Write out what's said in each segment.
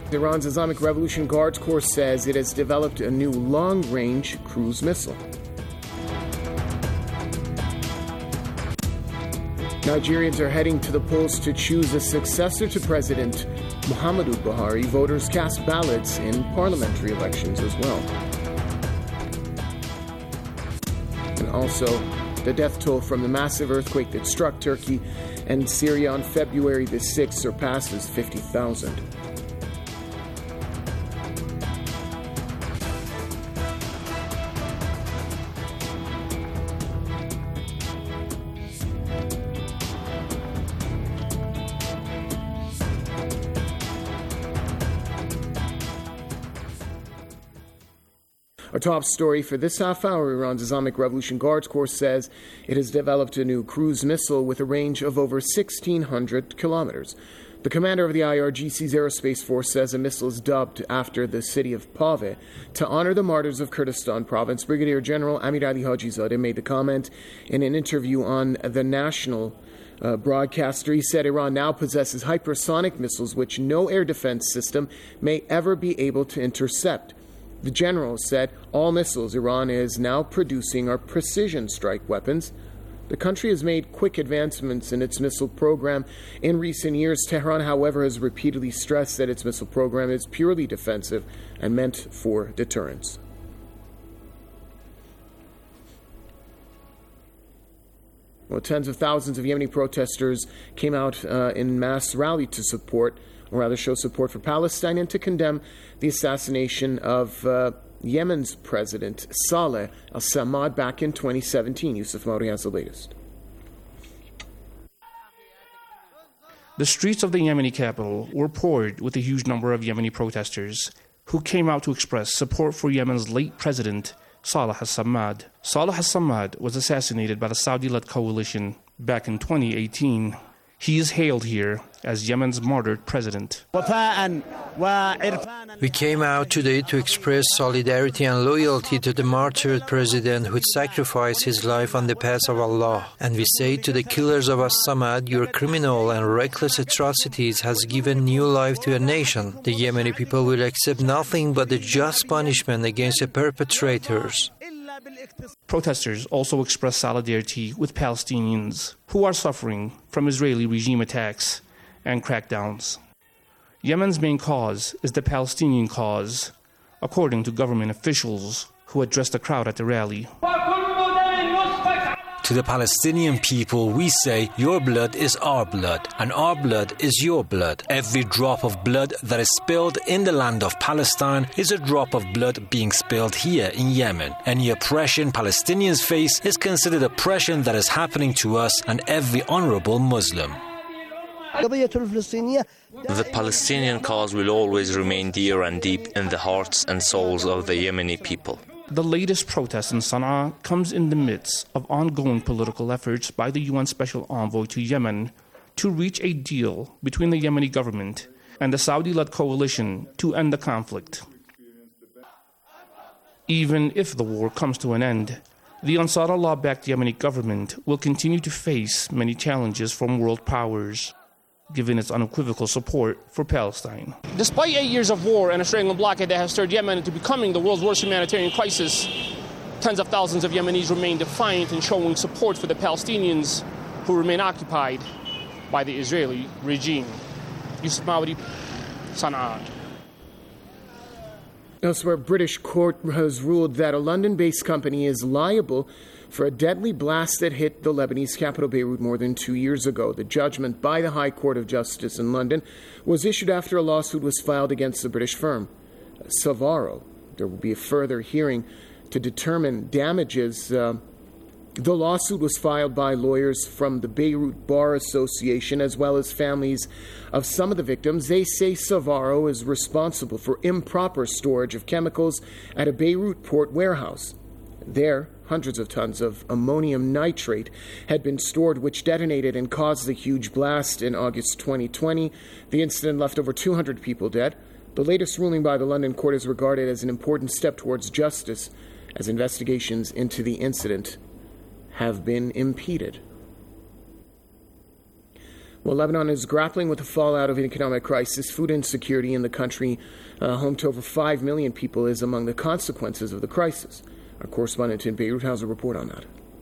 Iran's Islamic Revolution Guards Corps says it has developed a new long-range cruise missile. Nigerians are heading to the polls to choose a successor to President Muhammadu Buhari. Voters cast ballots in parliamentary elections as well. And also, the death toll from the massive earthquake that struck Turkey and Syria on February the 6th surpasses 50,000. Our top story for this half hour, Iran's Islamic Revolution Guards Corps says it has developed a new cruise missile with a range of over 1,600 kilometers. The commander of the IRGC's aerospace force says a missile is dubbed after the city of Pave to honor the martyrs of Kurdistan province. Brigadier General Amir Ali Hajizadeh made the comment in an interview on the national broadcaster. He said Iran now possesses hypersonic missiles which no air defense system may ever be able to intercept. The general said all missiles Iran is now producing are precision strike weapons. The country has made quick advancements in its missile program in recent years. Tehran, however, has repeatedly stressed that its missile program is purely defensive and meant for deterrence. Well, tens of thousands of Yemeni protesters came out in mass rally to support, or rather show support for Palestine and to condemn the assassination of Yemen's president, Saleh al-Samad, back in 2017. Yusuf Mauri has the latest. The streets of the Yemeni capital were poured with a huge number of Yemeni protesters who came out to express support for Yemen's late president, Saleh al-Samad. Saleh al-Samad was assassinated by the Saudi-led coalition back in 2018. He is hailed here as Yemen's martyred president. We came out today to express solidarity and loyalty to the martyred president who sacrificed his life on the path of Allah. And we say to the killers of As-Samad, your criminal and reckless atrocities has given new life to a nation. The Yemeni people will accept nothing but the just punishment against the perpetrators. Protesters also expressed solidarity with Palestinians who are suffering from Israeli regime attacks and crackdowns. Yemen's main cause is the Palestinian cause, according to government officials who addressed the crowd at the rally. To the Palestinian people, we say, your blood is our blood, and our blood is your blood. Every drop of blood that is spilled in the land of Palestine is a drop of blood being spilled here in Yemen. Any oppression Palestinians face is considered oppression that is happening to us and every honorable Muslim. The Palestinian cause will always remain dear and deep in the hearts and souls of the Yemeni people. The latest protest in Sana'a comes in the midst of ongoing political efforts by the UN Special Envoy to Yemen to reach a deal between the Yemeni government and the Saudi-led coalition to end the conflict. Even if the war comes to an end, the Ansar Allah-backed Yemeni government will continue to face many challenges from world powers, given its unequivocal support for Palestine. Despite 8 years of war and a strangling blockade that has stirred Yemen into becoming the world's worst humanitarian crisis, tens of thousands of Yemenis remain defiant in showing support for the Palestinians who remain occupied by the Israeli regime. Yusuf Maudi, Sana'a. Elsewhere, a British court has ruled that a London-based company is liable for a deadly blast that hit the Lebanese capital Beirut more than 2 years ago. The judgment by the High Court of Justice in London was issued after a lawsuit was filed against the British firm, Savaro. There will be a further hearing to determine damages. The lawsuit was filed by lawyers from the Beirut Bar Association as well as families of some of the victims. They say Savaro is responsible for improper storage of chemicals at a Beirut port warehouse. There, hundreds of tons of ammonium nitrate had been stored, which detonated and caused the huge blast in August 2020. The incident left over 200 people dead. The latest ruling by the London court is regarded as an important step towards justice, as investigations into the incident have been impeded. Well, Lebanon is grappling with the fallout of an economic crisis. Food insecurity in the country, home to over 5 million people, is among the consequences of the crisis. Our correspondent in Beirut has a report on that.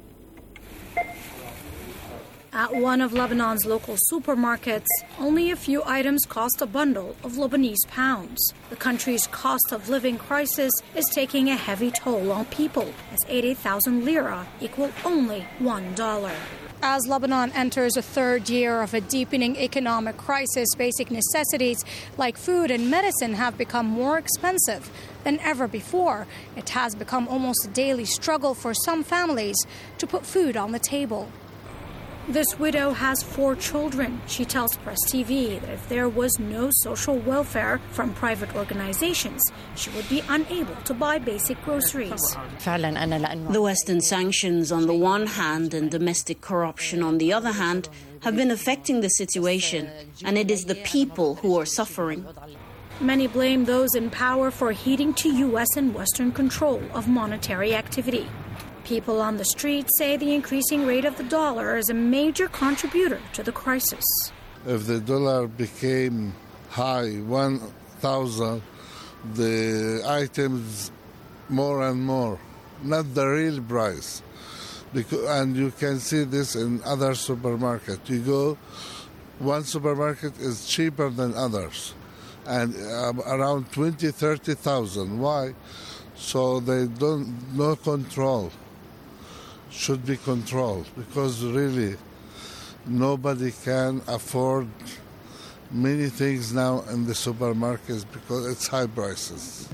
At one of Lebanon's local supermarkets, only a few items cost a bundle of Lebanese pounds. The country's cost of living crisis is taking a heavy toll on people, as 80,000 lira equal only $1. As Lebanon enters a third year of a deepening economic crisis, basic necessities like food and medicine have become more expensive than ever before. It has become almost a daily struggle for some families to put food on the table. This widow has 4 children. She tells Press TV that if there was no social welfare from private organizations, she would be unable to buy basic groceries. The Western sanctions on the one hand and domestic corruption on the other hand have been affecting the situation, and it is the people who are suffering. Many blame those in power for heeding to U.S. and Western control of monetary activity. People on the street say the increasing rate of the dollar is a major contributor to the crisis. If the dollar became high, 1,000, the items more and more, not the real price. And you can see this in other supermarkets. You go, one supermarket is cheaper than others, and around 20,000, 30,000. Why? So they no control. Should be controlled, because really nobody can afford many things now in the supermarkets because it's high prices.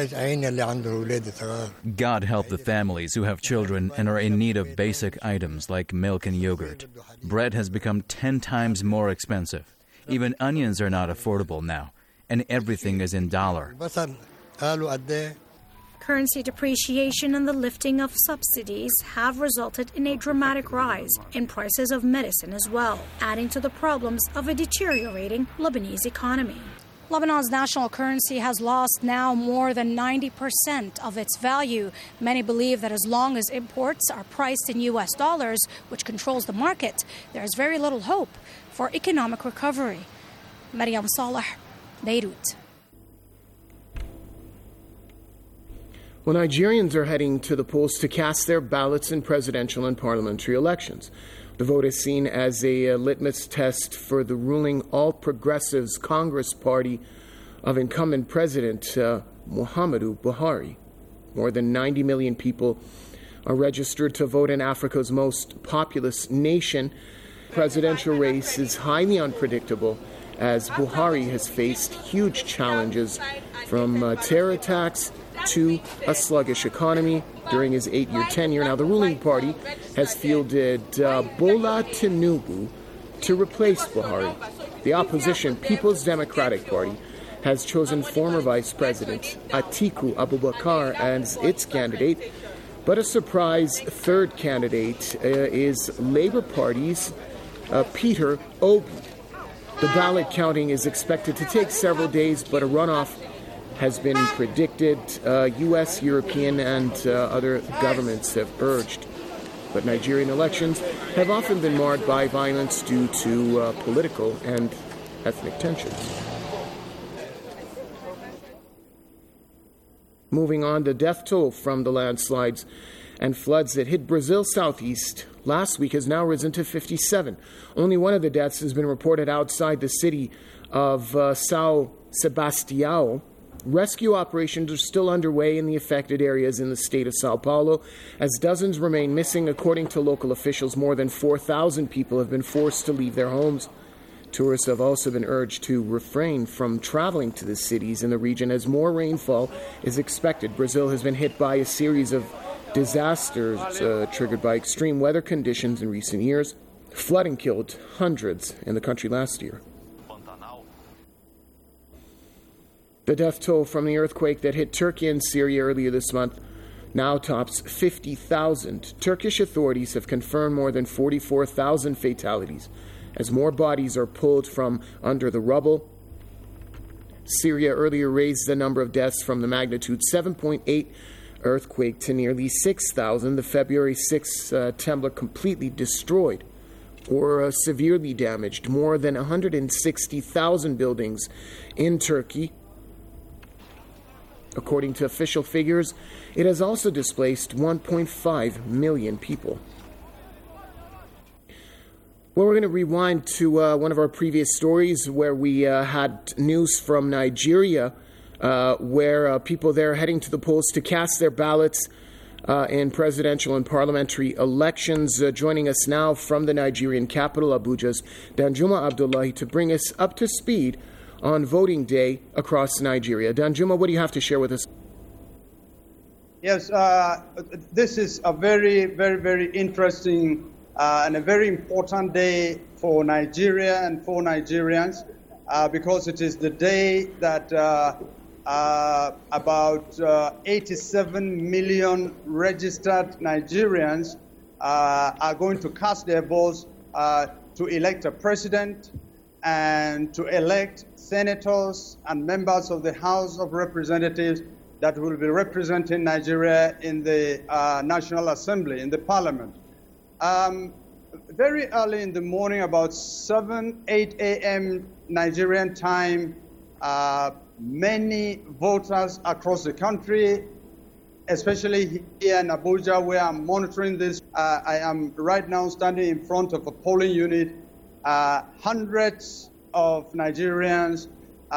God help the families who have children and are in need of basic items like milk and yogurt. Bread has become 10 times more expensive. Even onions are not affordable now, and everything is in dollar. Currency depreciation and the lifting of subsidies have resulted in a dramatic rise in prices of medicine as well, adding to the problems of a deteriorating Lebanese economy. Lebanon's national currency has lost now more than 90% of its value. Many believe that as long as imports are priced in U.S. dollars, which controls the market, there is very little hope for economic recovery. Mariam Saleh, Beirut. Well, Nigerians are heading to the polls to cast their ballots in presidential and parliamentary elections. The vote is seen as a litmus test for the ruling All Progressives Congress Party of incumbent President Muhammadu Buhari. More than 90 million people are registered to vote in Africa's most populous nation. The presidential race is highly unpredictable, as Buhari has faced huge challenges from terror attacks to a sluggish economy during his 8-year tenure. Now, the ruling party has fielded Bola Tinubu to replace Buhari. The opposition, People's Democratic Party, has chosen former Vice President Atiku Abubakar as its candidate, but a surprise third candidate is Labour Party's Peter Obi. The ballot counting is expected to take several days, but a runoff has been predicted. U.S., European, and other governments have urged. But Nigerian elections have often been marred by violence due to political and ethnic tensions. Moving on, the death toll from the landslides and floods that hit Brazil's southeast last week has now risen to 57. Only one of the deaths has been reported outside the city of São Sebastião. Rescue operations are still underway in the affected areas in the state of Sao Paulo, as dozens remain missing. According to local officials, more than 4,000 people have been forced to leave their homes. Tourists have also been urged to refrain from traveling to the cities in the region as more rainfall is expected. Brazil has been hit by a series of disasters triggered by extreme weather conditions in recent years. Flooding killed hundreds in the country last year. The death toll from the earthquake that hit Turkey and Syria earlier this month now tops 50,000. Turkish authorities have confirmed more than 44,000 fatalities as more bodies are pulled from under the rubble. Syria earlier raised the number of deaths from the magnitude 7.8 earthquake to nearly 6,000. The February 6 tremor completely destroyed or severely damaged more than 160,000 buildings in Turkey. According to official figures, it has also displaced 1.5 million people. Well, we're going to rewind to one of our previous stories where we had news from Nigeria, where people there are heading to the polls to cast their ballots in presidential and parliamentary elections. Joining us now from the Nigerian capital, Abuja's Danjuma Abdullahi, to bring us up to speed on voting day across Nigeria. Danjuma, what do you have to share with us? Yes, this is a very, very, very interesting and a very important day for Nigeria and for Nigerians because it is the day that about 87 million registered Nigerians are going to cast their votes to elect a president and to elect senators and members of the House of Representatives that will be representing Nigeria in the National Assembly, in the Parliament. Very early in the morning, about 8 a.m. Nigerian time, many voters across the country, especially here in Abuja, where I'm monitoring this. I am right now standing in front of a polling unit. Hundreds of Nigerians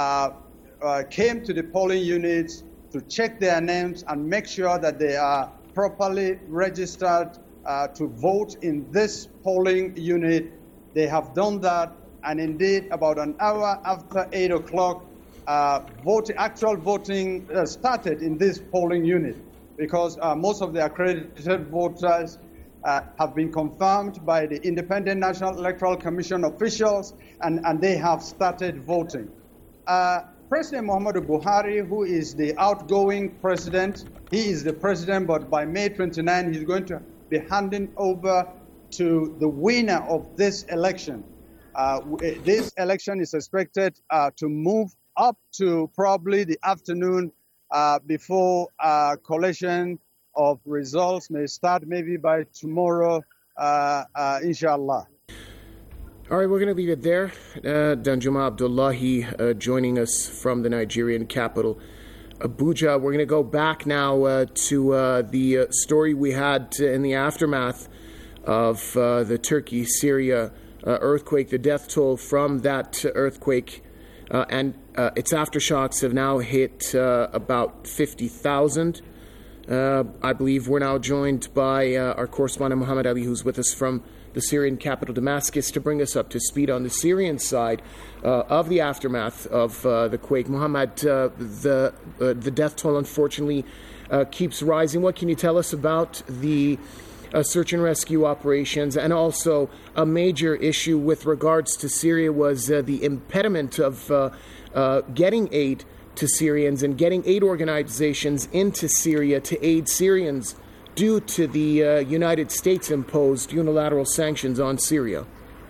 came to the polling units to check their names and make sure that they are properly registered to vote in this polling unit. They have done that, and indeed, about an hour after 8 o'clock, actual voting started in this polling unit because most of the accredited voters have been confirmed by the Independent National Electoral Commission officials, and they have started voting. President Muhammadu Buhari, who is the outgoing president, he is the president, but by May 29, he's going to be handing over to the winner of this election. This election is expected to move up to probably the afternoon before collation of results may start, maybe by tomorrow, inshallah. All right, we're going to leave it there. Danjuma Abdullahi joining us from the Nigerian capital, Abuja. We're going to go back now to the story we had in the aftermath of the Turkey-Syria earthquake, the death toll from that earthquake, and its aftershocks have now hit about 50,000. I believe we're now joined by our correspondent Muhammad Ali, who's with us from the Syrian capital Damascus, to bring us up to speed on the Syrian side of the aftermath of the quake. Muhammad, the death toll unfortunately keeps rising. What can you tell us about the search and rescue operations? And also a major issue with regards to Syria was the impediment of getting aid to Syrians and getting aid organizations into Syria to aid Syrians due to the United States imposed unilateral sanctions on Syria.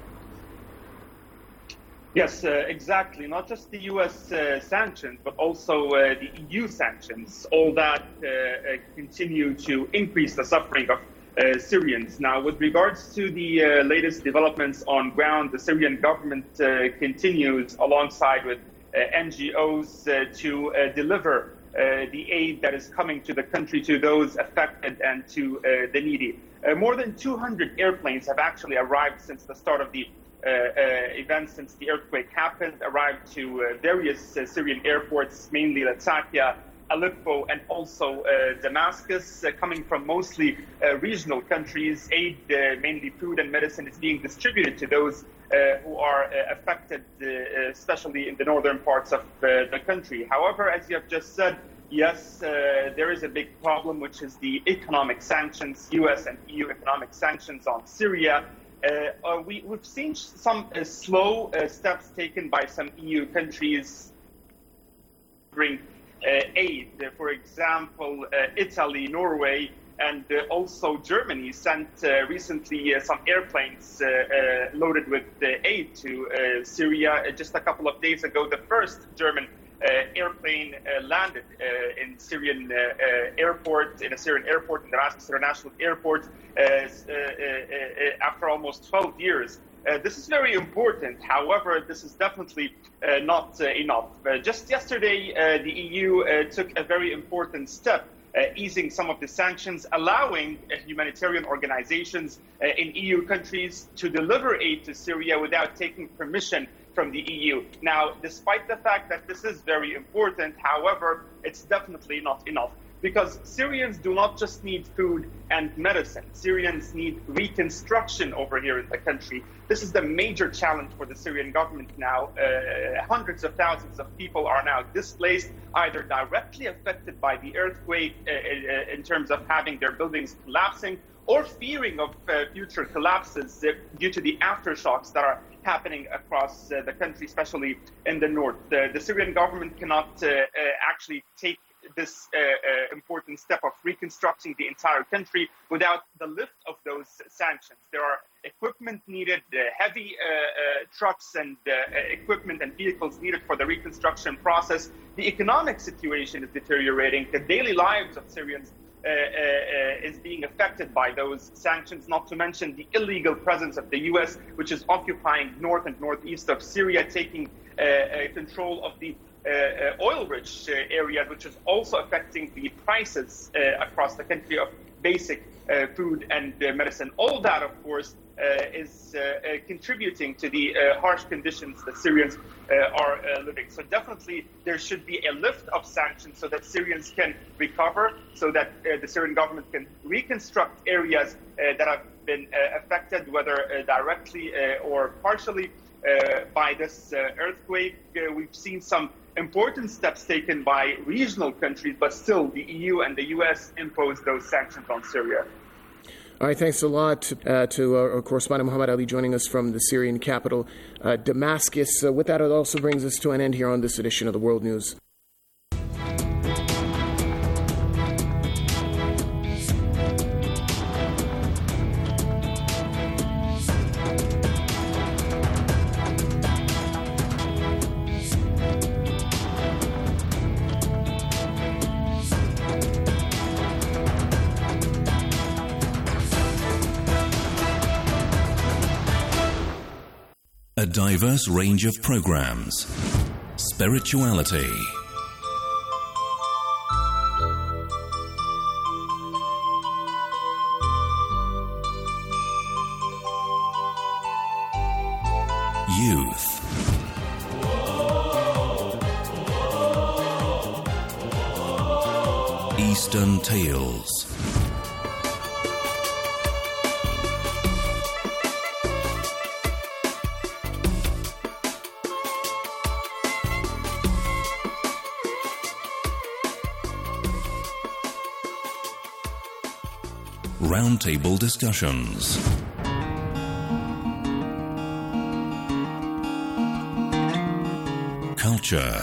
Yes, exactly. Not just the U.S. Sanctions, but also the EU sanctions. All that continue to increase the suffering of Syrians. Now, with regards to the latest developments on ground, the Syrian government continues alongside with NGOs to deliver the aid that is coming to the country, to those affected and to the needy. More than 200 airplanes have actually arrived since the start of the event, since the earthquake happened, arrived to various Syrian airports, mainly Latakia, Aleppo, and also Damascus, coming from mostly regional countries. Aid, mainly food and medicine, is being distributed to those who are affected, especially in the northern parts of the country. However, as you have just said, yes, there is a big problem, which is the economic sanctions, U.S. and EU economic sanctions on Syria. We've seen some slow steps taken by some EU countries bring aid. For example, Italy, Norway, and also Germany sent recently some airplanes loaded with aid to Syria. Just a couple of days ago, the first German airplane landed in a Syrian airport, in Damascus International Airport, after almost 12 years This is very important. However, this is definitely not enough. Just yesterday, the EU took a very important step, easing some of the sanctions, allowing humanitarian organizations in EU countries to deliver aid to Syria without taking permission from the EU. Now, despite the fact that this is very important, however, it's definitely not enough. Because Syrians do not just need food and medicine. Syrians need reconstruction over here in the country. This is the major challenge for the Syrian government now. Hundreds of thousands of people are now displaced, either directly affected by the earthquake in terms of having their buildings collapsing, or fearing of future collapses due to the aftershocks that are happening across the country, especially in the north. The Syrian government cannot actually take this important step of reconstructing the entire country without the lift of those sanctions. There are equipment needed, heavy trucks and equipment and vehicles needed for the reconstruction process. The economic situation is deteriorating. The daily lives of Syrians is being affected by those sanctions, not to mention the illegal presence of the U.S., which is occupying north and northeast of Syria, taking control of the oil-rich areas, which is also affecting the prices across the country of basic food and medicine. All that, of course, is contributing to the harsh conditions that Syrians are living. So definitely there should be a lift of sanctions so that Syrians can recover, so that the Syrian government can reconstruct areas that have been affected, whether directly or partially by this earthquake. We've seen some important steps taken by regional countries, but still the EU and the US impose those sanctions on Syria. All right, thanks a lot to our correspondent Muhammad Ali joining us from the Syrian capital, Damascus. With that, it also brings us to an end here on this edition of the World News. A diverse range of programs. Spirituality. Youth. Eastern Tales. Roundtable discussions. Culture.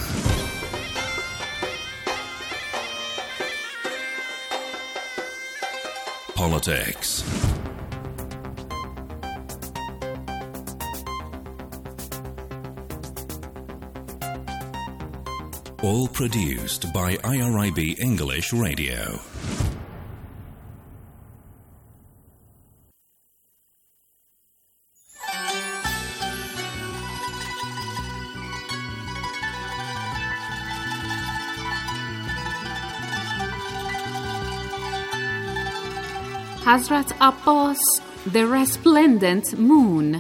Politics. All produced by IRIB English Radio. Hazrat Abbas, the resplendent moon.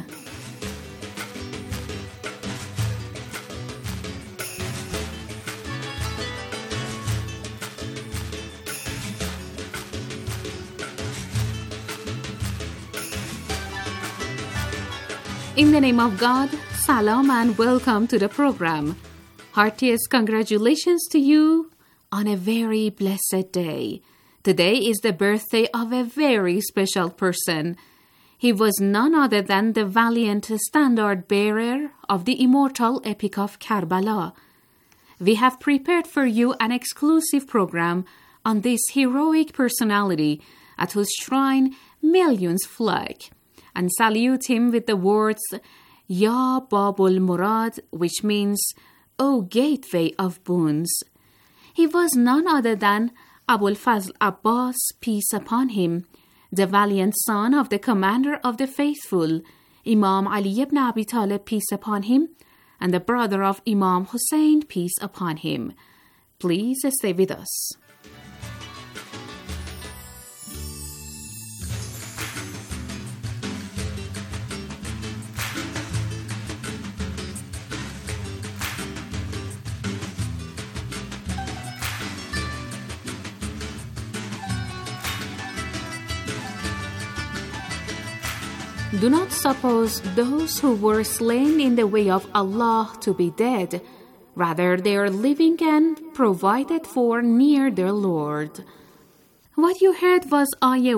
In the name of God, salam and welcome to the program. Heartiest congratulations to you on a very blessed day. Today is the birthday of a very special person. He was none other than the valiant standard-bearer of the immortal epic of Karbala. We have prepared for you an exclusive program on this heroic personality at whose shrine millions flock and salute him with the words Ya Babul Murad, which means, O gateway of boons. He was none other than Abul Fazl Abbas, peace upon him, the valiant son of the commander of the faithful, Imam Ali ibn Abi Talib, peace upon him, and the brother of Imam Hussein, peace upon him. Please stay with us. Do not suppose those who were slain in the way of Allah to be dead. Rather, they are living and provided for near their Lord. What you heard was Ayah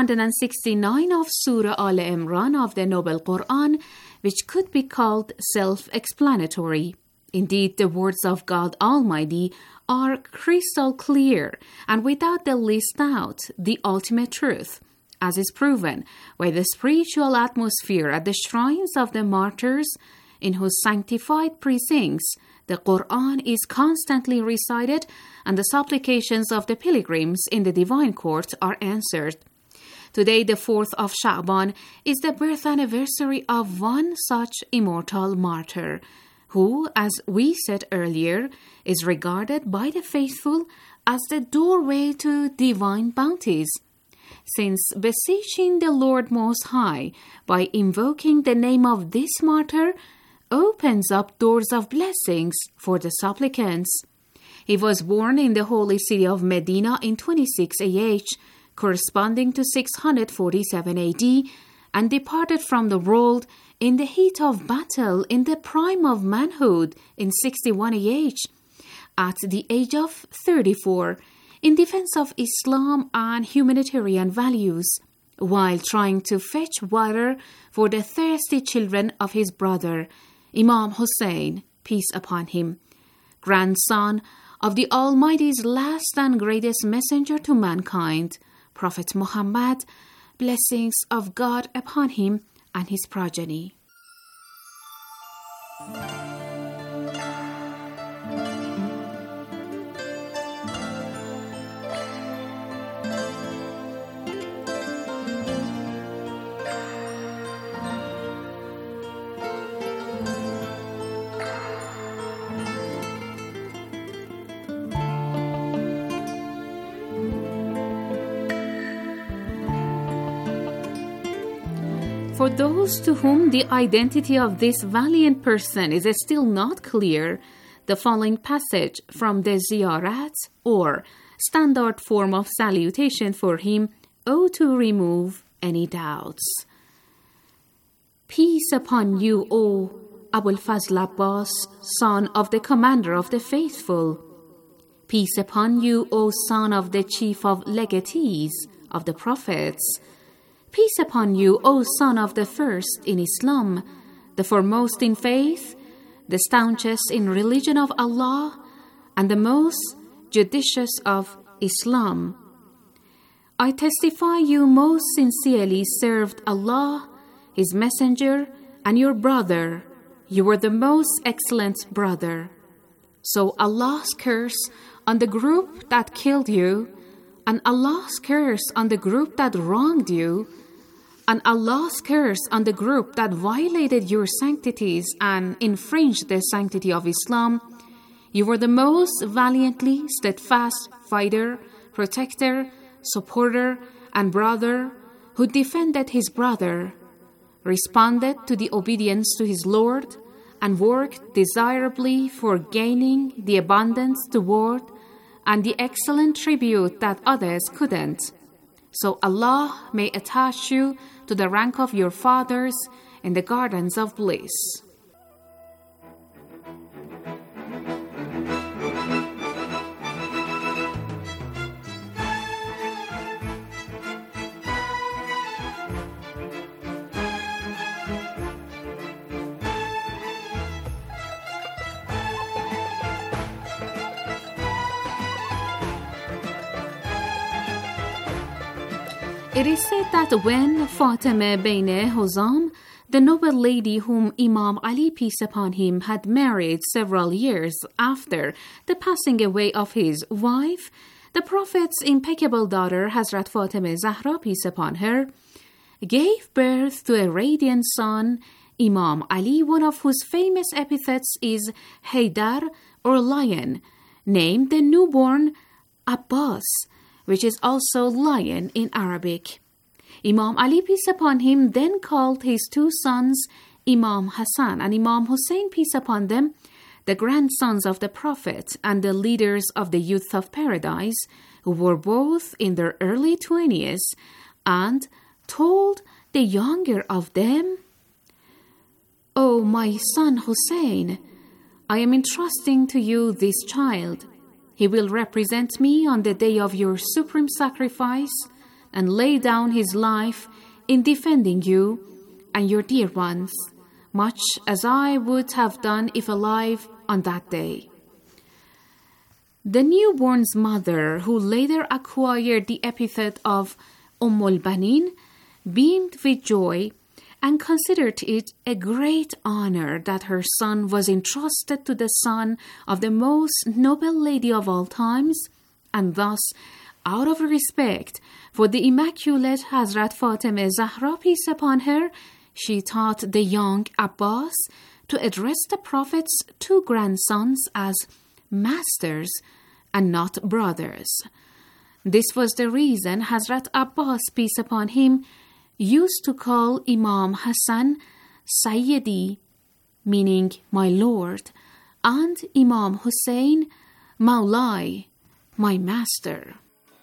169 of Surah Al Imran of the Noble Quran, which could be called self-explanatory. Indeed, the words of God Almighty are crystal clear and without the least doubt the ultimate truth, as is proven by the spiritual atmosphere at the shrines of the martyrs, in whose sanctified precincts the Quran is constantly recited and the supplications of the pilgrims in the divine court are answered. Today, the 4th of Sha'ban, is the birth anniversary of one such immortal martyr, who, as we said earlier, is regarded by the faithful as the doorway to divine bounties. Since beseeching the Lord Most High by invoking the name of this martyr opens up doors of blessings for the supplicants. He was born in the holy city of Medina in 26 AH, corresponding to 647 AD, and departed from the world in the heat of battle in the prime of manhood in 61 AH, at the age of 34, in defense of Islam and humanitarian values, while trying to fetch water for the thirsty children of his brother, Imam Hussein, peace upon him, grandson of the Almighty's last and greatest messenger to mankind, Prophet Muhammad, blessings of God upon him and his progeny. For those to whom the identity of this valiant person is still not clear, the following passage from the Ziyarat, or standard form of salutation for him, ought to remove any doubts. Peace upon you, O Abul Fazl Abbas, son of the commander of the faithful. Peace upon you, O son of the chief of legatees of the prophets. Peace upon you, O son of the first in Islam, the foremost in faith, the staunchest in religion of Allah, and the most judicious of Islam. I testify you most sincerely served Allah, His Messenger, and your brother. You were the most excellent brother. So Allah's curse on the group that killed you, and Allah's curse on the group that wronged you, and Allah's curse on the group that violated your sanctities and infringed the sanctity of Islam. You were the most valiantly steadfast fighter, protector, supporter, and brother who defended his brother, responded to the obedience to his Lord, and worked desirably for gaining the abundance toward and the excellent tribute that others couldn't. So Allah may attach you to the rank of your fathers in the gardens of bliss. It is said that when Fatima Bain Huzam, the noble lady whom Imam Ali, peace upon him, had married several years after the passing away of his wife, the Prophet's impeccable daughter, Hazrat Fatima Zahra, peace upon her, gave birth to a radiant son, Imam Ali, one of whose famous epithets is Haydar or lion, named the newborn Abbas, which is also lion in Arabic. Imam Ali, peace upon him, then called his two sons Imam Hassan and Imam Hussein, peace upon them, the grandsons of the Prophet and the leaders of the youth of paradise, who were both in their early 20s, and told the younger of them, "O my son Hussein, I am entrusting to you this child. He will represent me on the day of your supreme sacrifice and lay down his life in defending you and your dear ones, much as I would have done if alive on that day." The newborn's mother, who later acquired the epithet of Ummul Banin, beamed with joy and considered it a great honor that her son was entrusted to the son of the most noble lady of all times, and thus, out of respect for the Immaculate Hazrat Fatimah Zahra, peace upon her, she taught the young Abbas to address the Prophet's two grandsons as masters and not brothers. This was the reason Hazrat Abbas, peace upon him, used to call Imam Hassan Sayyidi, meaning my Lord, and Imam Hussein Maulai, my master.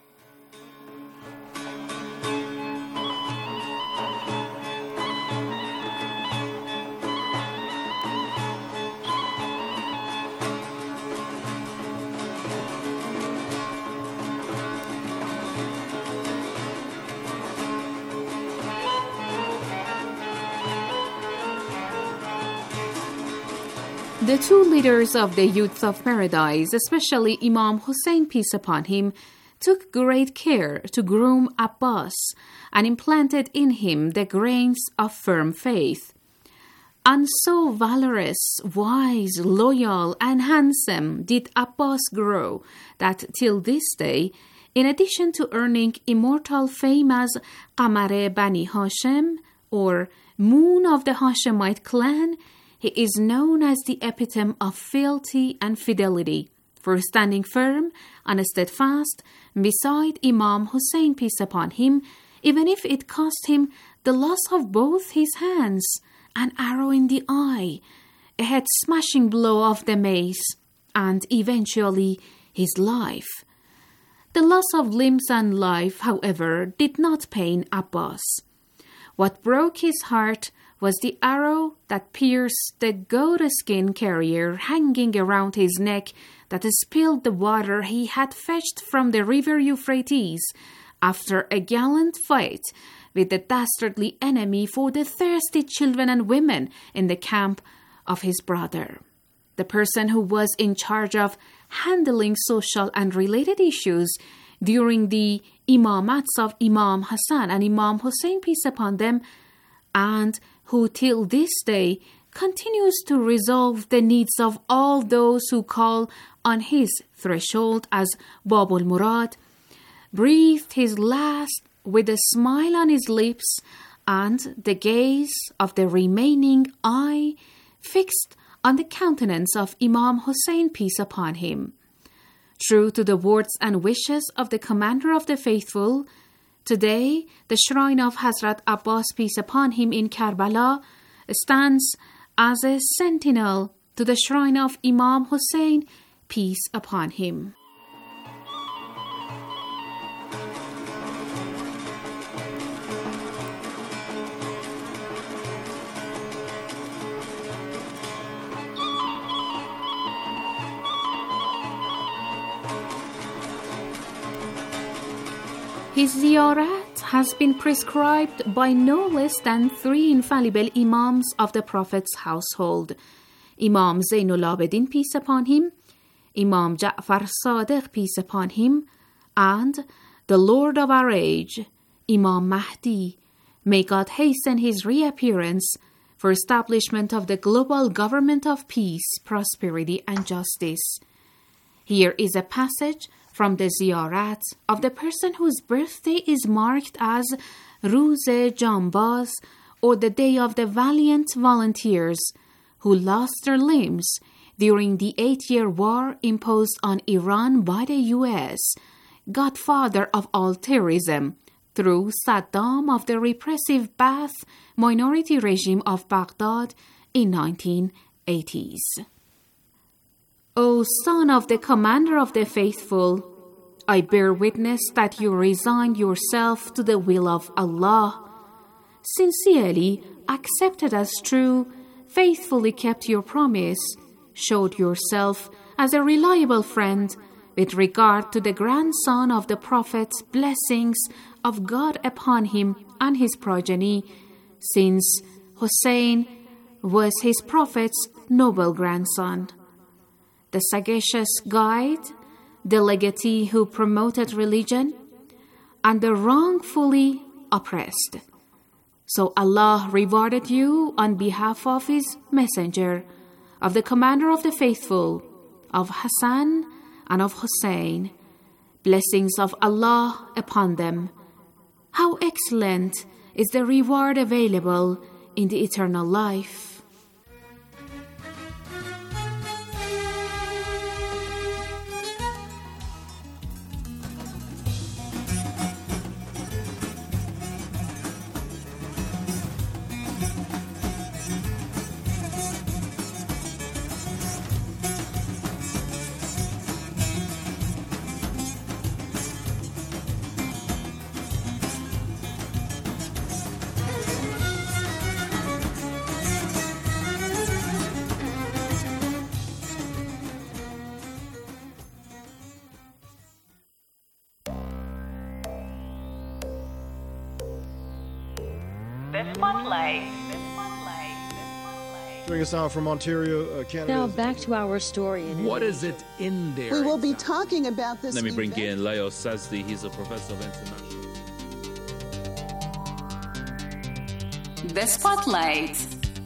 The two leaders of the youth of paradise, especially Imam Hussein, peace upon him, took great care to groom Abbas and implanted in him the grains of firm faith. And so valorous, wise, loyal, and handsome did Abbas grow that till this day, in addition to earning immortal fame as Qamar Bani Hashim, or Moon of the Hashemite clan, he is known as the epitome of fealty and fidelity, for standing firm and steadfast beside Imam Hussein, peace upon him, even if it cost him the loss of both his hands, an arrow in the eye, a head-smashing blow of the mace, and eventually his life. The loss of limbs and life, however, did not pain Abbas. What broke his heart was the arrow that pierced the goatskin carrier hanging around his neck that spilled the water he had fetched from the river Euphrates after a gallant fight with the dastardly enemy for the thirsty children and women in the camp of his brother. The person who was in charge of handling social and related issues during the imamats of Imam Hassan and Imam Hussein, peace upon them, and who till this day continues to resolve the needs of all those who call on his threshold as Babul Murad, breathed his last with a smile on his lips and the gaze of the remaining eye fixed on the countenance of Imam Hussein, peace upon him. True to the words and wishes of the Commander of the Faithful, today, the shrine of Hazrat Abbas, peace upon him, in Karbala stands as a sentinel to the shrine of Imam Hussein, peace upon him. His ziyarat has been prescribed by no less than 3 infallible Imams of the Prophet's household: Imam Zainul Abidin, peace upon him, Imam Ja'far Sadiq, peace upon him, and the Lord of our age, Imam Mahdi. May God hasten his reappearance for establishment of the global government of peace, prosperity, and justice. Here is a passage from the ziyarat of the person whose birthday is marked as Rooze Jambaz, or the Day of the Valiant Volunteers, who lost their limbs during the 8-year war imposed on Iran by the U.S., godfather of all terrorism, through Saddam of the repressive Ba'ath minority regime of Baghdad in 1980s. O son of the commander of the faithful, I bear witness that you resigned yourself to the will of Allah, sincerely accepted as true, faithfully kept your promise, showed yourself as a reliable friend with regard to the grandson of the Prophet, blessings of God upon him and his progeny, since Hussein was his Prophet's noble grandson. The sagacious guide, the legatee who promoted religion, and the wrongfully oppressed. So Allah rewarded you on behalf of His messenger, of the commander of the faithful, of Hassan and of Hussein. Blessings of Allah upon them. How excellent is the reward available in the eternal life. Joining us now from Ontario, Canada. Now back to our story. What is it in there? We will be talking about this. Let me bring in Leo Sazdi. He's a professor of international. The Spotlight.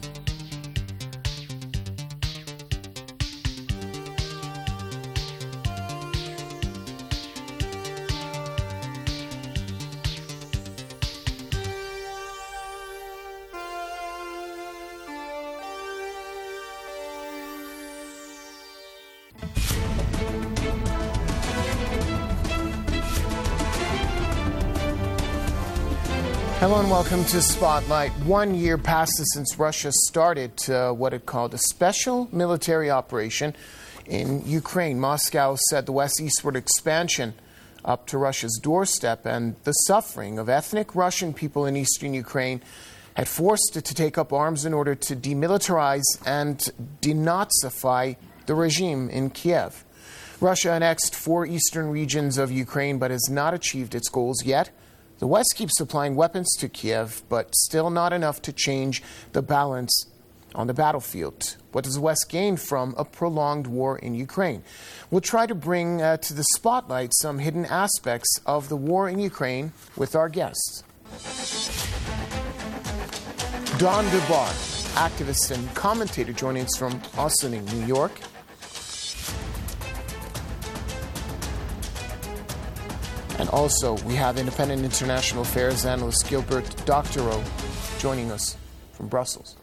Hello and welcome to Spotlight. 1 year passes since Russia started what it called a special military operation in Ukraine. Moscow said the West's eastward expansion up to Russia's doorstep and the suffering of ethnic Russian people in eastern Ukraine had forced it to take up arms in order to demilitarize and denazify the regime in Kiev. Russia annexed 4 eastern regions of Ukraine but has not achieved its goals yet. The West keeps supplying weapons to Kiev, but still not enough to change the balance on the battlefield. What does the West gain from a prolonged war in Ukraine? We'll try to bring to the spotlight some hidden aspects of the war in Ukraine with our guests. Don DeBar, activist and commentator, joining us from Ossining, New York. And also, we have independent international affairs analyst Gilbert Doctorow joining us from Brussels.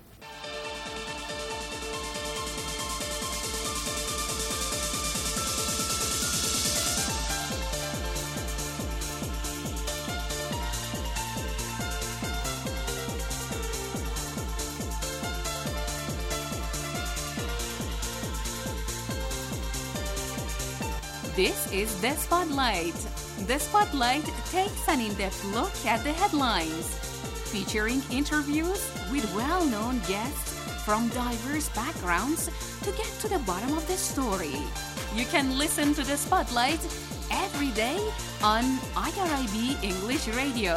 This is The Spotlight. The Spotlight takes an in-depth look at the headlines, featuring interviews with well-known guests from diverse backgrounds to get to the bottom of the story. You can listen to The Spotlight every day on IRIB English Radio.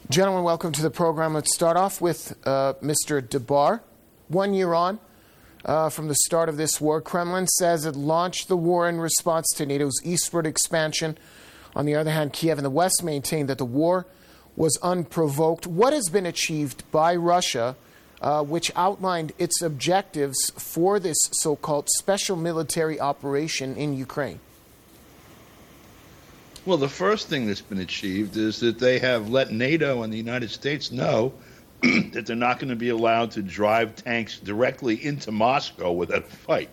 Gentlemen, welcome to the program. Let's start off with Mr. Dabar. 1 year on from the start of this war, Kremlin says it launched the war in response to NATO's eastward expansion. On the other hand, Kiev and the West maintained that the war was unprovoked. What has been achieved by Russia, which outlined its objectives for this so-called special military operation in Ukraine? Well, the first thing that's been achieved is that they have let NATO and the United States know that they're not going to be allowed to drive tanks directly into Moscow without a fight.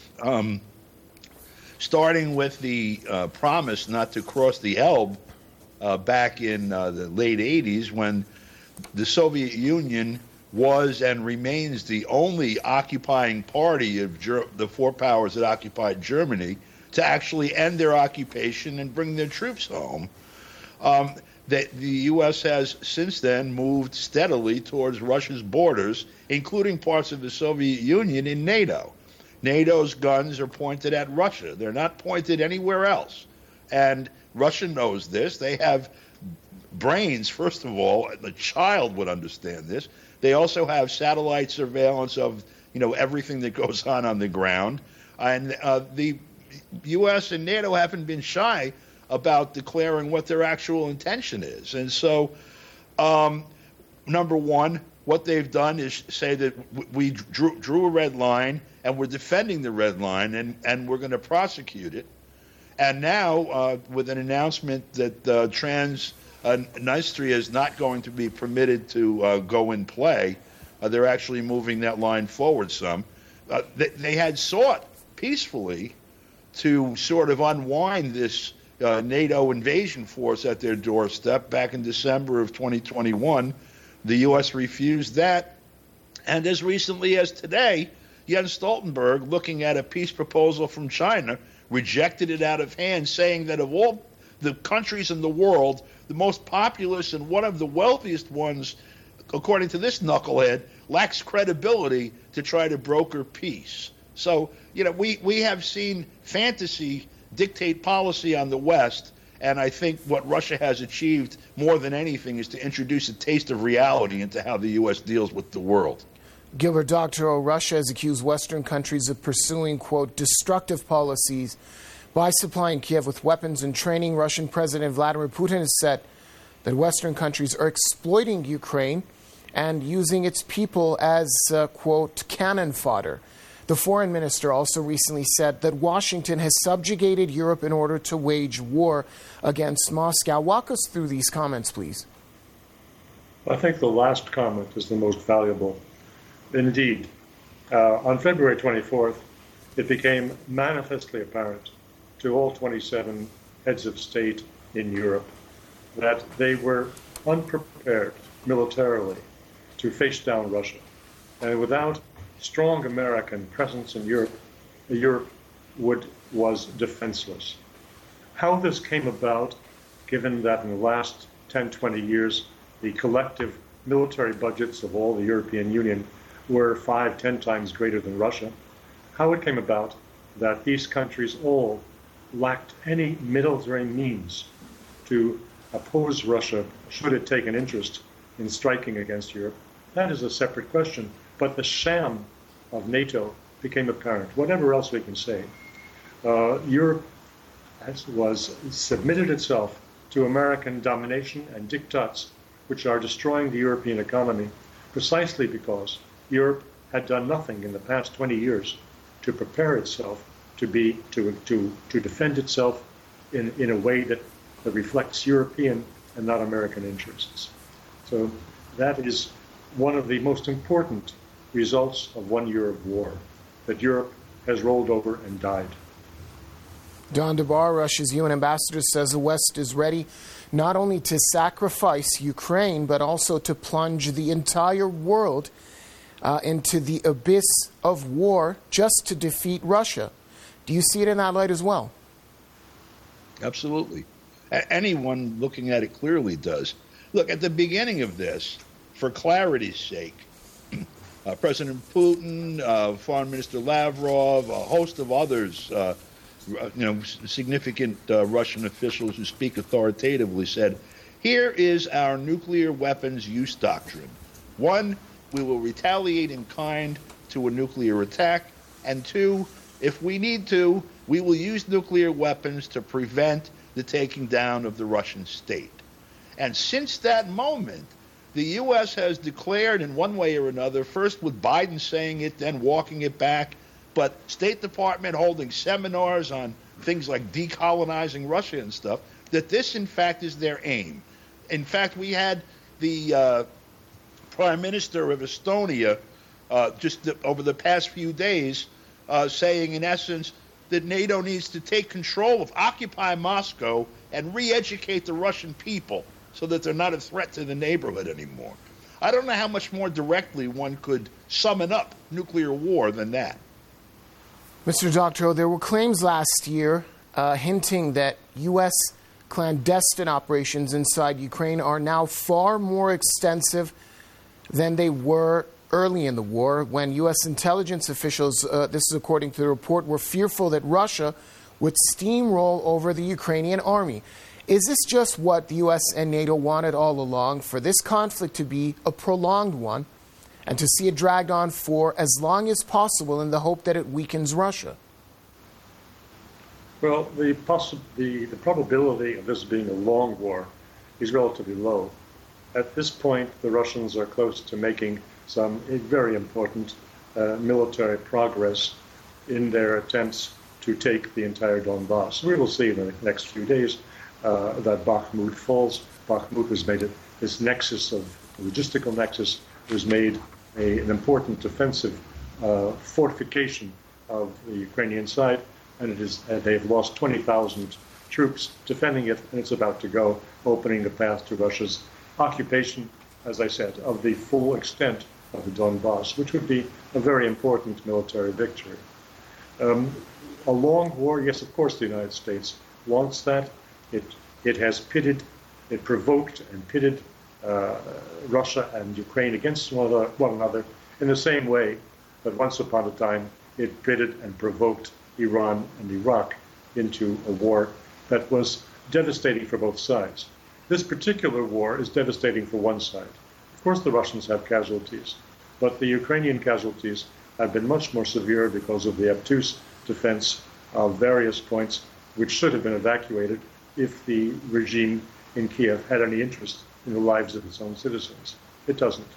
Starting with the promise not to cross the Elbe back in the late 80s, when the Soviet Union was and remains the only occupying party of the four powers that occupied Germany to actually end their occupation and bring their troops home. The U.S. has since then moved steadily towards Russia's borders, including parts of the Soviet Union in NATO. NATO's guns are pointed at Russia. They're not pointed anywhere else. And Russia knows this. They have brains, first of all. A child would understand this. They also have satellite surveillance of, everything that goes on the ground. And the U.S. and NATO haven't been shy about declaring what their actual intention is. And so, number one, what they've done is say that we drew a red line and we're defending the red line and we're going to prosecute it. And now, with an announcement that Transnistria is not going to be permitted to go in play, they're actually moving that line forward some. They had sought peacefully to sort of unwind this NATO invasion force at their doorstep back in December of 2021. The U.S. refused that. And as recently as today, Jens Stoltenberg, looking at a peace proposal from China, rejected it out of hand, saying that of all the countries in the world, the most populous and one of the wealthiest ones, according to this knucklehead, lacks credibility to try to broker peace. So, we have seen fantasy dictate policy on the West, and I think what Russia has achieved more than anything is to introduce a taste of reality into how the U.S. deals with the world. Gilbert Doctorow, Russia has accused Western countries of pursuing, quote, destructive policies by supplying Kiev with weapons and training. Russian President Vladimir Putin has said that Western countries are exploiting Ukraine and using its people as, quote, cannon fodder. The foreign minister also recently said that Washington has subjugated Europe in order to wage war against Moscow. Walk us through these comments, please. I think the last comment is the most valuable. Indeed, on February 24th, it became manifestly apparent to all 27 heads of state in Europe that they were unprepared militarily to face down Russia. And without strong American presence in Europe, Europe was defenseless. How this came about, given that in the last 10, 20 years, the collective military budgets of all the European Union were 5-10 times greater than Russia, how it came about that these countries all lacked any military means to oppose Russia should it take an interest in striking against Europe, that is a separate question. But the sham of NATO became apparent. Whatever else we can say, Europe submitted itself to American domination and diktats, which are destroying the European economy, precisely because Europe had done nothing in the past 20 years to prepare itself to defend itself in a way that reflects European and not American interests. So that is one of the most important results of 1 year of war, that Europe has rolled over and died. Don Dabar, Russia's UN ambassador, says the West is ready not only to sacrifice Ukraine, but also to plunge the entire world into the abyss of war just to defeat Russia. Do you see it in that light as well? Absolutely. Anyone looking at it clearly does. Look, at the beginning of this, for clarity's sake, President Putin, Foreign Minister Lavrov, a host of others, significant Russian officials who speak authoritatively said Here is our nuclear weapons use doctrine. 1, we will retaliate in kind to a nuclear attack. And 2, if we need to, we will use nuclear weapons to prevent the taking down of the Russian state. And since that moment, the U.S. has declared in one way or another, first with Biden saying it, then walking it back, but State Department holding seminars on things like decolonizing Russia and stuff, that this, in fact, is their aim. In fact, we had the Prime Minister of Estonia just over the past few days saying, in essence, that NATO needs to take control of Occupy Moscow and re-educate the Russian people so that they're not a threat to the neighborhood anymore. I don't know how much more directly one could summon up nuclear war than that. Mr. Doctorow, there were claims last year hinting that U.S. clandestine operations inside Ukraine are now far more extensive than they were early in the war, when U.S. intelligence officials, this is according to the report, were fearful that Russia would steamroll over the Ukrainian army. Is this just what the U.S. and NATO wanted all along, for this conflict to be a prolonged one and to see it dragged on for as long as possible in the hope that it weakens Russia? Well, the probability of this being a long war is relatively low. At this point, the Russians are close to making some very important military progress in their attempts to take the entire Donbass. We will see in the next few days that Bakhmut falls. Bakhmut was made this nexus of logistical nexus was made an important defensive fortification of the Ukrainian side, and they've lost 20,000 troops defending it, and it's about to go, opening the path to Russia's occupation, as I said, of the full extent of the Donbass, which would be a very important military victory. A long war, yes, of course, the United States wants that. It has provoked and pitted Russia and Ukraine against one another in the same way that once upon a time it pitted and provoked Iran and Iraq into a war that was devastating for both sides. This particular war is devastating for one side. Of course, the Russians have casualties, but the Ukrainian casualties have been much more severe because of the obtuse defense of various points which should have been evacuated if the regime in Kiev had any interest in the lives of its own citizens. It doesn't.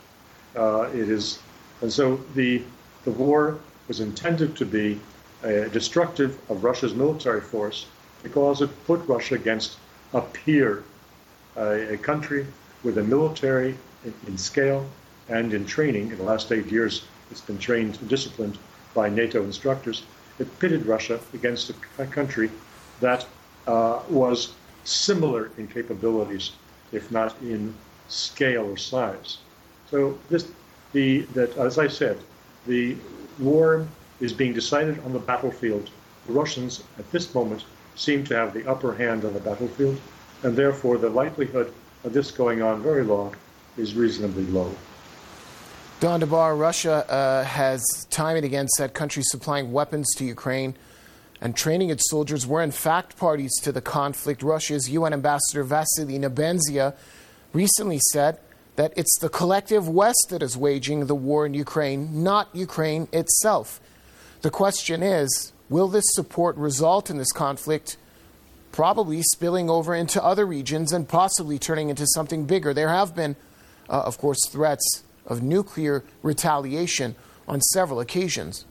And so the war was intended to be destructive of Russia's military force because it put Russia against a peer, a country with a military in scale and in training. In the last 8 years, it's been trained and disciplined by NATO instructors. It pitted Russia against a country that was similar in capabilities, if not in scale or size. So as I said, the war is being decided on the battlefield. The Russians, at this moment, seem to have the upper hand on the battlefield, and therefore the likelihood of this going on very long is reasonably low. Don DeBar, Russia has time and again said countries supplying weapons to Ukraine and training its soldiers were in fact parties to the conflict. Russia's UN Ambassador Vasily Nebenzia recently said that it's the collective West that is waging the war in Ukraine, not Ukraine itself. The question is, will this support result in this conflict probably spilling over into other regions and possibly turning into something bigger? There have been, of course, threats of nuclear retaliation on several occasions.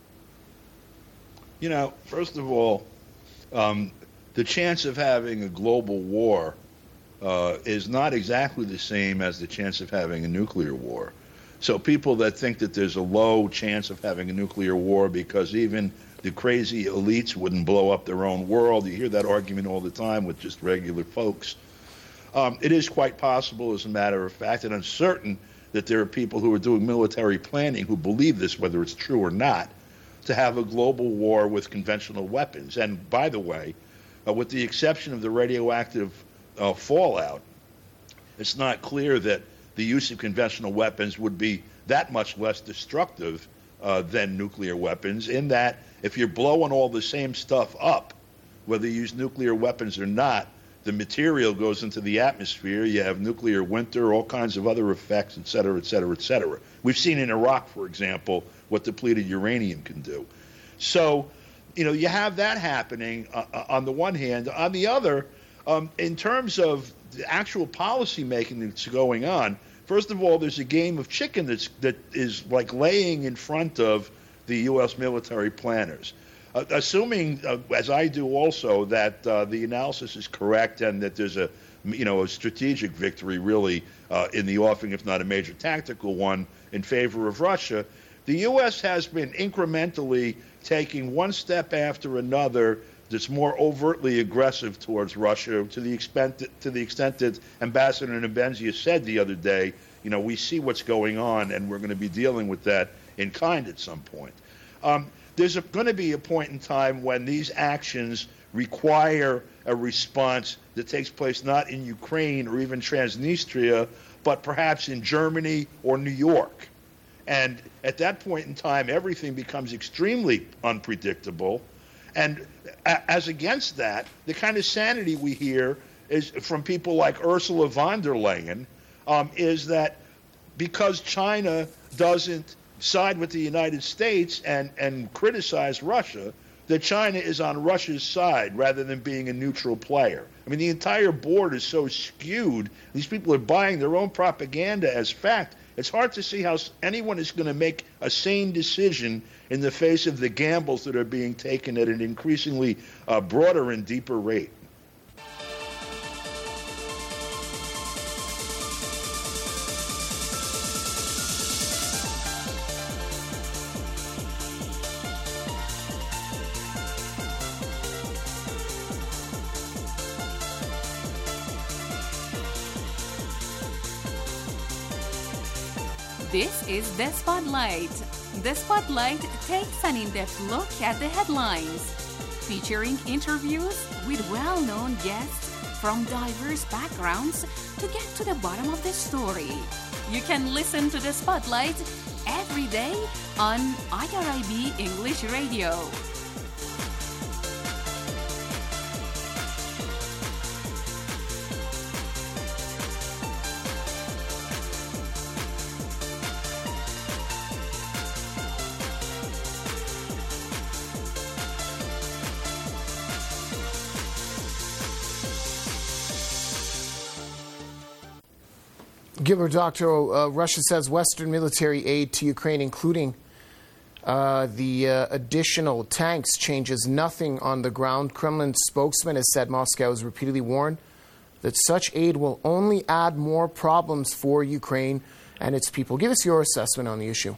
You know, first of all, the chance of having a global war is not exactly the same as the chance of having a nuclear war. So people that think that there's a low chance of having a nuclear war because even the crazy elites wouldn't blow up their own world, you hear that argument all the time with just regular folks. It is quite possible, as a matter of fact, and I'm certain that there are people who are doing military planning who believe this, whether it's true or not, to have a global war with conventional weapons. And by the way, with the exception of the radioactive fallout, it's not clear that the use of conventional weapons would be that much less destructive than nuclear weapons, in that if you're blowing all the same stuff up, whether you use nuclear weapons or not, the material goes into the atmosphere. You have nuclear winter, all kinds of other effects, et cetera, et cetera, et cetera. We've seen in Iraq, for example, what depleted uranium can do. So, you have that happening on the one hand. On the other, in terms of the actual policy making that's going on, first of all, there's a game of chicken that is like laying in front of the U.S. military planners. Assuming, as I do also, that the analysis is correct and that there's a strategic victory really in the offing, if not a major tactical one, in favor of Russia, the U.S. has been incrementally taking one step after another that's more overtly aggressive towards Russia to the extent that Ambassador Nebenzia said the other day, we see what's going on and we're going to be dealing with that in kind at some point. There's going to be a point in time when these actions require a response that takes place not in Ukraine or even Transnistria, but perhaps in Germany or New York. And at that point in time, everything becomes extremely unpredictable. And as against that, the kind of sanity we hear is from people like Ursula von der Leyen, is that because China doesn't side with the United States and criticize Russia, that China is on Russia's side rather than being a neutral player. I mean, the entire board is so skewed. These people are buying their own propaganda as fact. It's hard to see how anyone is going to make a sane decision in the face of the gambles that are being taken at an increasingly broader and deeper rate. This is The Spotlight. The Spotlight takes an in-depth look at the headlines, featuring interviews with well-known guests from diverse backgrounds to get to the bottom of the story. You can listen to The Spotlight every day on IRIB English Radio. Gilbert Doctorow, Russia says Western military aid to Ukraine, including the additional tanks, changes nothing on the ground. Kremlin spokesman has said Moscow has repeatedly warned that such aid will only add more problems for Ukraine and its people. Give us your assessment on the issue.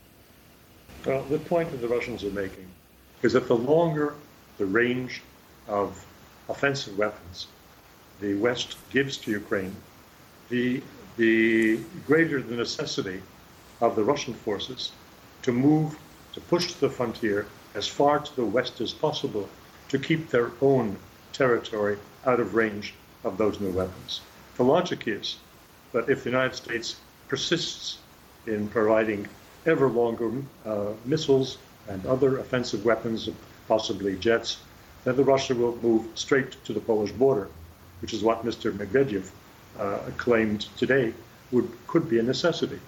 Well, the point that the Russians are making is that the longer the range of offensive weapons the West gives to Ukraine, the greater the necessity of the Russian forces to push to the frontier as far to the west as possible to keep their own territory out of range of those new weapons. The logic is that if the United States persists in providing ever longer missiles and other offensive weapons, possibly jets, then Russia will move straight to the Polish border, which is what Mr. Medvedev claimed today could be a necessity.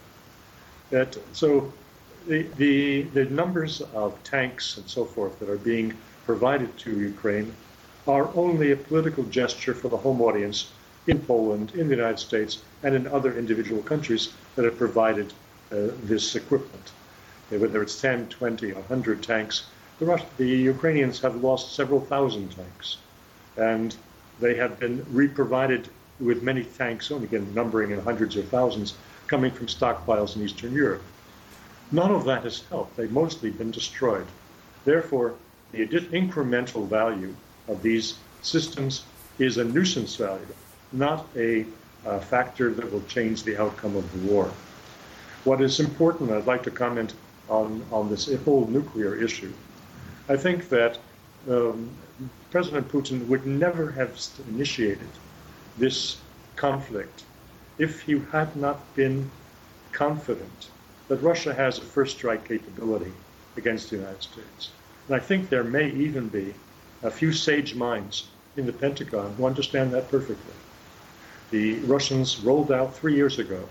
So the numbers of tanks and so forth that are being provided to Ukraine are only a political gesture for the home audience in Poland, in the United States, and in other individual countries that have provided this equipment. Whether it's 10, 20, 100 tanks, the Ukrainians have lost several thousand tanks, and they have been re-provided with many tanks, again numbering in hundreds or thousands, coming from stockpiles in Eastern Europe. None of that has helped. They've mostly been destroyed. Therefore, the incremental value of these systems is a nuisance value, not a factor that will change the outcome of the war. What is important, I'd like to comment on this whole nuclear issue. I think that President Putin would never have initiated this conflict if he had not been confident that Russia has a first strike capability against the United States. And I think there may even be a few sage minds in the Pentagon who understand that perfectly. The Russians rolled out 4 years ago,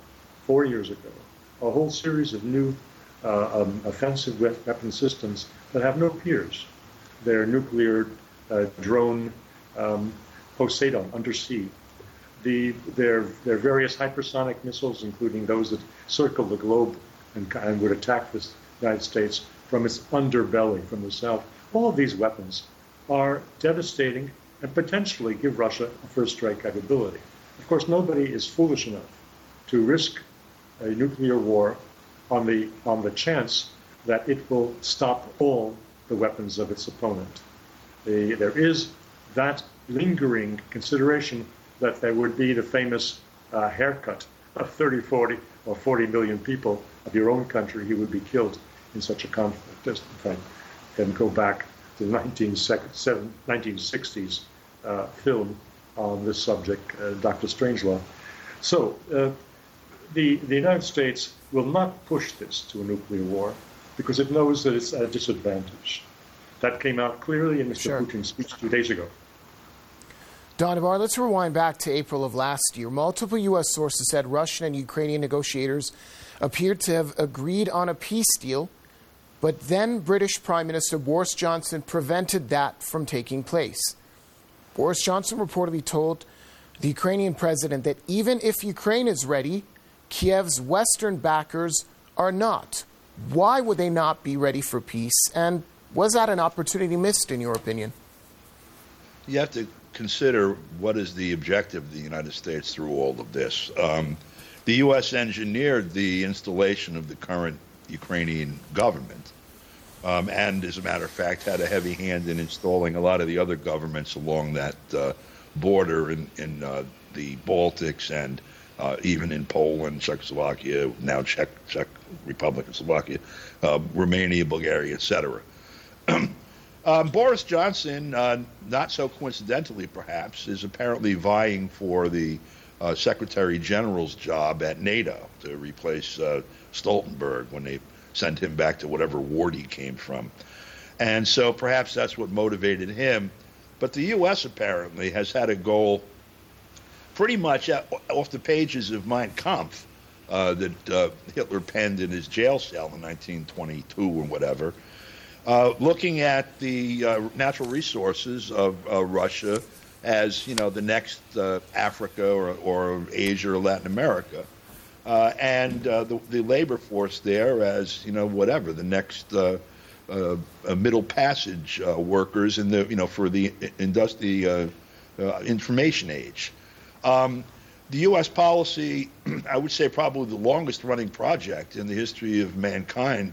a whole series of new offensive weapon systems that have no peers. Their nuclear drone Poseidon undersea, their various hypersonic missiles, including those that circle the globe and would attack the United States from its underbelly from the south. All of these weapons are devastating and potentially give Russia a first strike capability. Of course, nobody is foolish enough to risk a nuclear war on the chance that it will stop all the weapons of its opponent. There is that lingering consideration that there would be the famous haircut of 30, 40, or 40 million people of your own country who would be killed in such a conflict. Just if I can go back to the 1960s film on this subject, Dr. Strangelove. So the United States will not push this to a nuclear war because it knows that it's at a disadvantage. That came out clearly in Mr. Putin's speech 2 days ago. Don Navarro, let's rewind back to April of last year. Multiple U.S. sources said Russian and Ukrainian negotiators appeared to have agreed on a peace deal, but then British Prime Minister Boris Johnson prevented that from taking place. Boris Johnson reportedly told the Ukrainian president that even if Ukraine is ready, Kiev's Western backers are not. Why would they not be ready for peace? And was that an opportunity missed, in your opinion? You have to consider what is the objective of the United States through all of this. The U.S. engineered the installation of the current Ukrainian government, and as a matter of fact, had a heavy hand in installing a lot of the other governments along that border in the Baltics and even in Poland, Czechoslovakia, now Czech Republic of Slovakia, Romania, Bulgaria, etc. Boris Johnson, not so coincidentally perhaps, is apparently vying for the Secretary General's job at NATO to replace Stoltenberg when they sent him back to whatever ward he came from. And so perhaps that's what motivated him. But the U.S. apparently has had a goal pretty much off the pages of Mein Kampf that Hitler penned in his jail cell in 1922 or whatever, looking at the natural resources of Russia as, the next Africa or Asia or Latin America, and the labor force there as, whatever, the next middle passage workers in the, for the information age. The U.S. policy, I would say probably the longest running project in the history of mankind,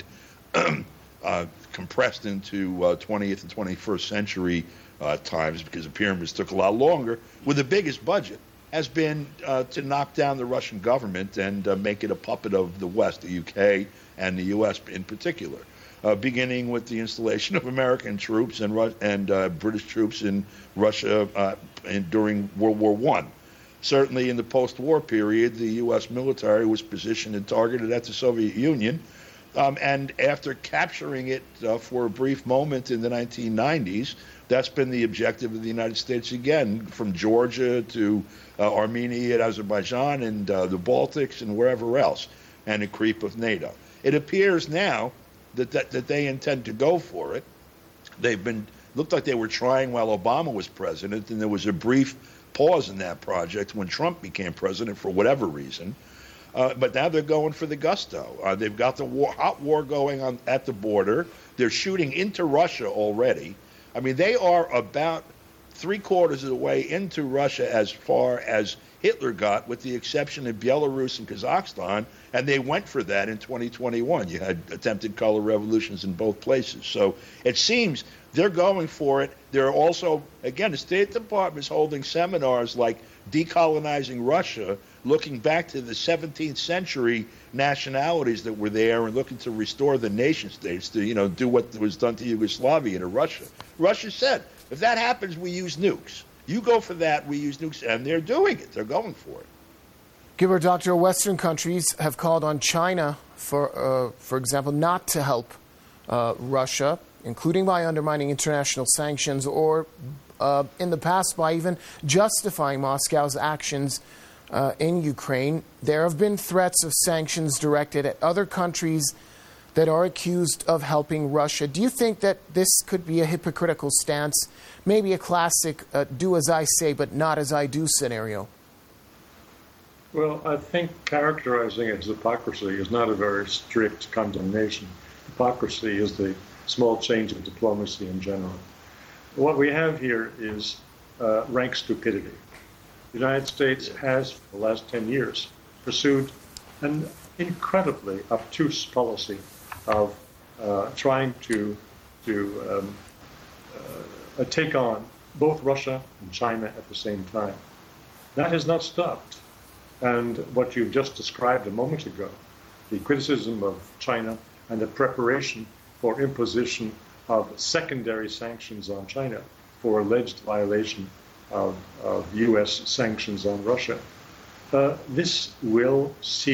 compressed into 20th and 21st century times, because the pyramids took a lot longer, with the biggest budget, has been to knock down the Russian government and make it a puppet of the West, the UK and the U.S. in particular, beginning with the installation of American troops and British troops in Russia during World War I. Certainly in the post-war period, the U.S. military was positioned and targeted at the Soviet Union. And after capturing it for a brief moment in the 1990s, that's been the objective of the United States again, from Georgia to Armenia and Azerbaijan and the Baltics and wherever else, and a creep of NATO. It appears now that they intend to go for it. Looked like they were trying while Obama was president, and there was a brief pause in that project when Trump became president for whatever reason. But now they're going for the gusto. They've got the hot war going on at the border. They're shooting into Russia already. I mean, they are about 3/4 of the way into Russia as far as Hitler got, with the exception of Belarus and Kazakhstan, and they went for that in 2021. You had attempted color revolutions in both places. So it seems they're going for it. They're also, again, the State Department is holding seminars like Decolonizing Russia, looking back to the 17th century nationalities that were there and looking to restore the nation states to, do what was done to Yugoslavia to Russia. Russia said, if that happens, we use nukes. You go for that, we use nukes. And they're doing it. They're going for it. Gilbert, Doctor, Western countries have called on China, for example, not to help Russia, including by undermining international sanctions or in the past by even justifying Moscow's actions in Ukraine. There have been threats of sanctions directed at other countries that are accused of helping Russia. Do you think that this could be a hypocritical stance, maybe a classic do as I say but not as I do scenario? Well, I think characterizing it as hypocrisy is not a very strict condemnation. Hypocrisy is the small change of diplomacy in general. What we have here is rank stupidity. The United States has, for the last 10 years, pursued an incredibly obtuse policy of trying to take on both Russia and China at the same time. That has not stopped. And what you just described a moment ago, the criticism of China and the preparation for imposition of secondary sanctions on China for alleged violation of U.S. sanctions on Russia, this will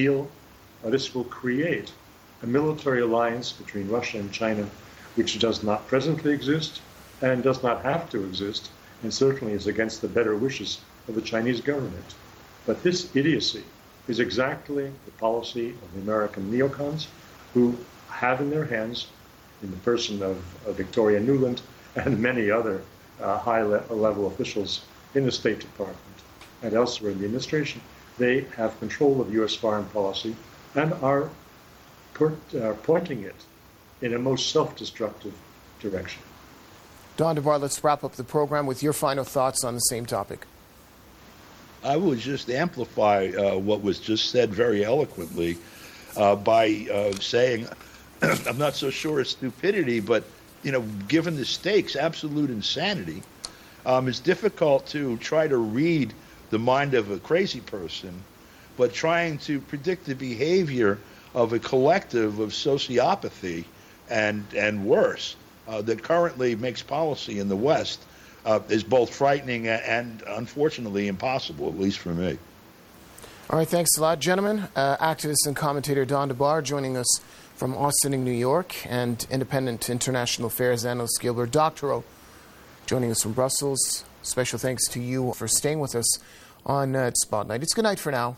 create a military alliance between Russia and China, which does not presently exist and does not have to exist, and certainly is against the better wishes of the Chinese government. But this idiocy is exactly the policy of the American neocons, who have in their hands, in the person of Victoria Nuland and many other high-level officials in the State Department and elsewhere in the administration, they have control of U.S. foreign policy and are pointing it in a most self-destructive direction. Don DeBar, let's wrap up the program with your final thoughts on the same topic. I would just amplify what was just said very eloquently by saying, I'm not so sure it's stupidity, but given the stakes, absolute insanity. It's difficult to try to read the mind of a crazy person, but trying to predict the behavior of a collective of sociopathy and worse that currently makes policy in the West is both frightening and, unfortunately, impossible, at least for me. All right, thanks a lot, gentlemen. Activist and commentator Don DeBar joining us from Austin in New York, and independent international affairs analyst Gilbert Doctorow joining us from Brussels. Special thanks to you for staying with us on Spotlight. It's good night for now.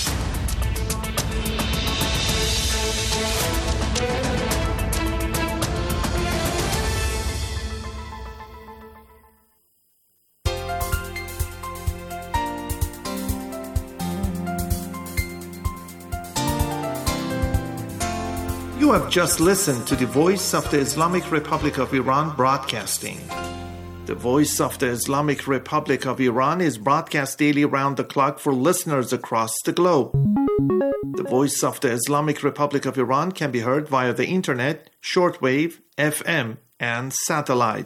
You have just listened to the Voice of the Islamic Republic of Iran broadcasting. The Voice of the Islamic Republic of Iran is broadcast daily round the clock for listeners across the globe. The Voice of the Islamic Republic of Iran can be heard via the internet, shortwave, FM, and satellite.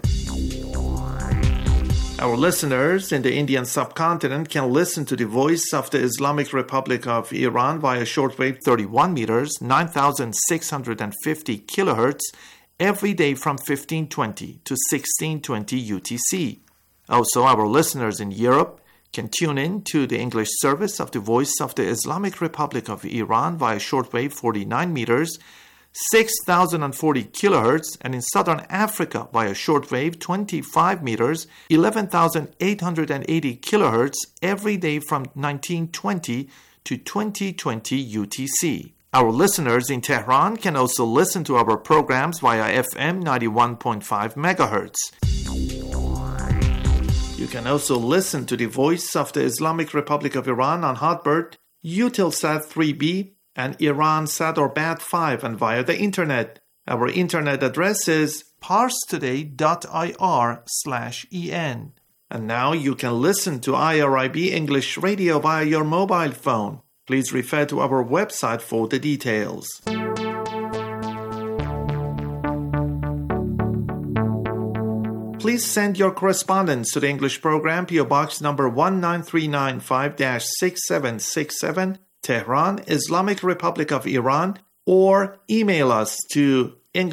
Our listeners in the Indian subcontinent can listen to the Voice of the Islamic Republic of Iran via shortwave 31 meters, 9,650 kilohertz, every day from 1520 to 1620 UTC. Also, our listeners in Europe can tune in to the English service of the Voice of the Islamic Republic of Iran via shortwave 49 meters, 6,040 kilohertz, and in Southern Africa via shortwave 25 meters, 11,880 kilohertz, every day from 1920 to 2020 UTC. Our listeners in Tehran can also listen to our programs via FM 91.5 megahertz. You can also listen to the Voice of the Islamic Republic of Iran on Hotbird, Eutelsat 3B, and Iransat or Bat5, and via the internet. Our internet address is parstoday.ir/en. And now you can listen to IRIB English Radio via your mobile phone. Please refer to our website for the details. Please send your correspondence to the English program, PO Box number 19395-6767, Tehran, Islamic Republic of Iran, or email us to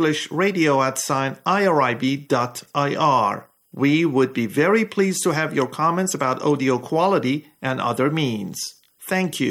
englishradio@irib.ir. We would be very pleased to have your comments about audio quality and other means. Thank you.